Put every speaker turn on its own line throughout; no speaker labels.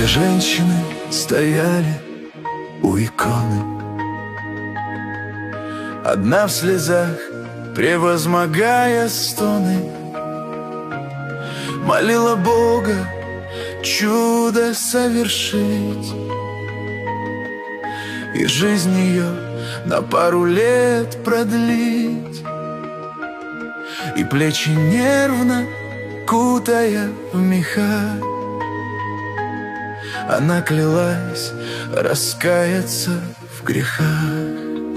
женщины стояли у иконы. Одна в слезах, превозмогая стоны, молила Бога чудо совершить и жизнь ее на пару лет продлить. И плечи нервно кутая в меха, она клялась раскаяться в грехах.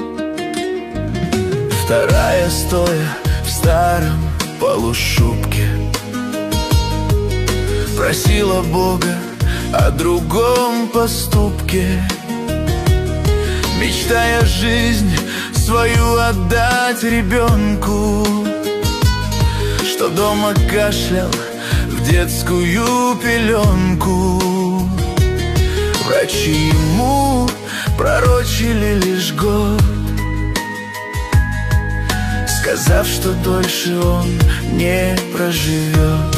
Вторая, стоя в старом полушубке, просила Бога о другом поступке, мечтая жизнь свою отдать ребенку, что дома кашлял в детскую пеленку. Врачи ему пророчили лишь год, сказав, что дольше он не проживет.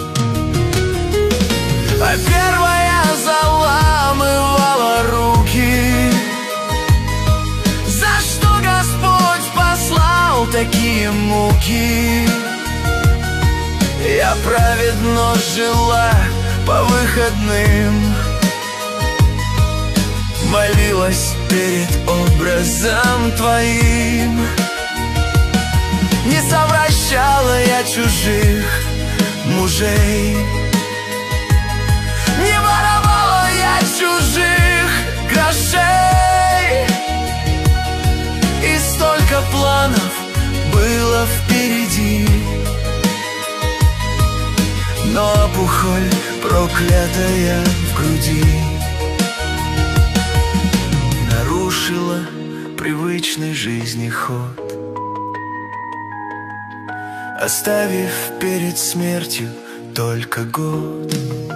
А первая заламывала руки: за что Господь послал такие муки? Я праведно жила по выходным, молилась перед образом Твоим. Не совращала я чужих мужей, не воровала я чужих грошей. И столько планов было впереди, но опухоль проклятая в груди нарушила привычный жизни ход, оставив перед смертью только год.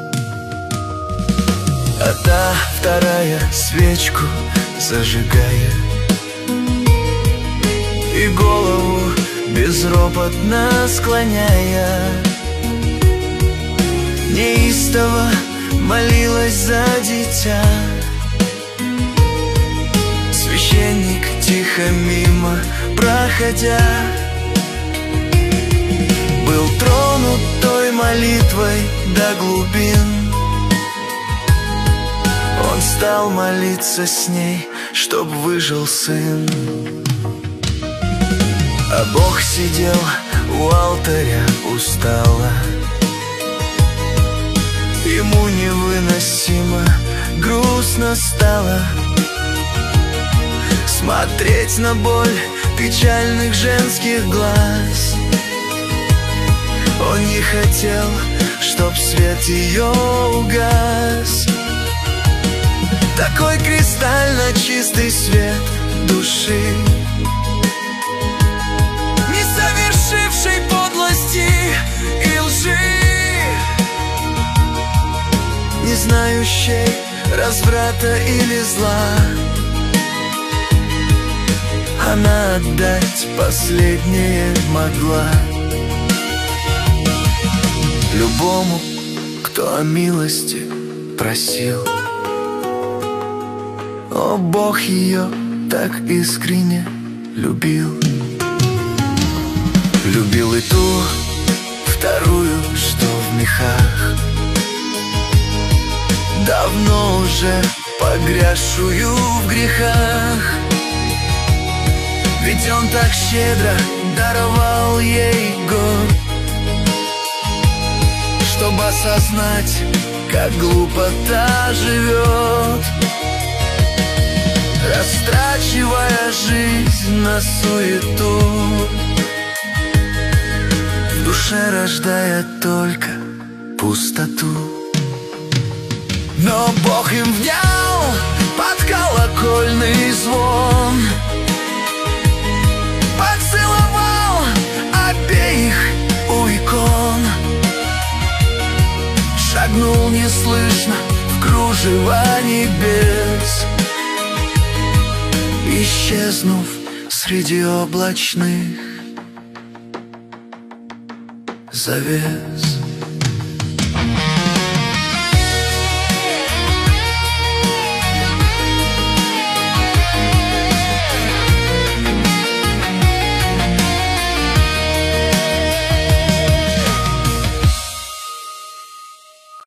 А та вторая свечку зажигая и голову безропотно склоняя, неистово молилась за дитя. Священник тихо мимо проходя был тронут той молитвой до глубин. Он стал молиться с ней, чтоб выжил сын. А Бог сидел у алтаря устало, ему невыносимо грустно стало смотреть на боль печальных женских глаз. Он не хотел, чтоб свет ее угас. Такой кристально чистый свет души, не совершившей подлости и лжи, не знающей разврата или зла. Она отдать последнее могла любому, кто о милости просил. О, Бог ее так искренне любил. Любил и ту вторую, что в мехах, давно уже погрязшую в грехах. Ведь он так щедро даровал ей год, чтобы осознать, как глупо та живет, растрачивая жизнь на суету, в душе рождая только пустоту. Но Бог им внял под колокольный звон, поцеловал обеих у икон, шагнул неслышно в кружево небес, исчезнув среди облачных завес.